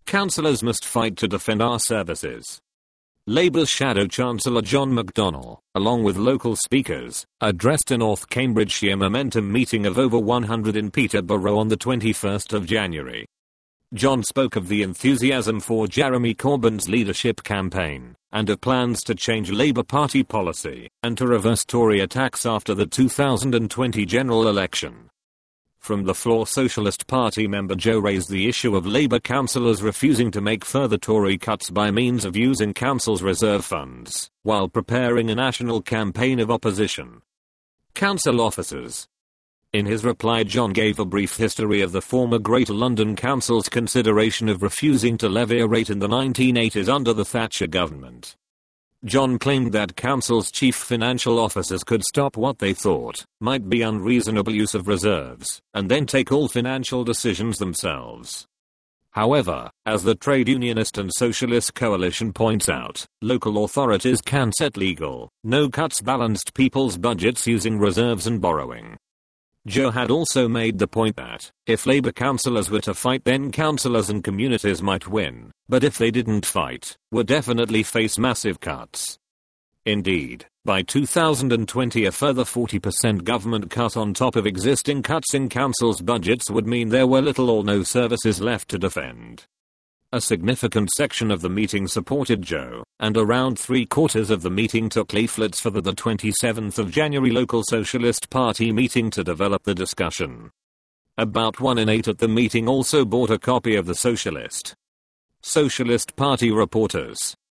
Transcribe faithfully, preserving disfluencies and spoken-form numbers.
Councillors must fight to defend our services. Labour's Shadow Chancellor John McDonnell, along with local speakers, addressed a North Cambridgeshire Momentum meeting of over one hundred in Peterborough on the twenty-first of January. John spoke of the enthusiasm for Jeremy Corbyn's leadership campaign, and of plans to change Labour Party policy, and to reverse Tory attacks after the two thousand twenty general election. From the floor, Socialist Party member Joe raised the issue of Labour councillors refusing to make further Tory cuts by means of using council's reserve funds, while preparing a national campaign of opposition. Council officers. In his reply, John gave a brief history of the former Greater London Council's consideration of refusing to levy a rate in the nineteen eighties under the Thatcher government. John claimed that council's chief financial officers could stop what they thought might be unreasonable use of reserves, and then take all financial decisions themselves. However, as the Trade Unionist and Socialist Coalition points out, local authorities can set legal, no cuts balanced people's budgets using reserves and borrowing. Joe had also made the point that, if Labour councillors were to fight, then councillors and communities might win, but if they didn't fight, would definitely face massive cuts. Indeed, by two thousand twenty a further forty percent government cut on top of existing cuts in councils' budgets would mean there were little or no services left to defend. A significant section of the meeting supported Joe, and around three quarters of the meeting took leaflets for the, the twenty-seventh of January local Socialist Party meeting to develop the discussion. About one in eight at the meeting also bought a copy of the Socialist. Socialist Party reporters,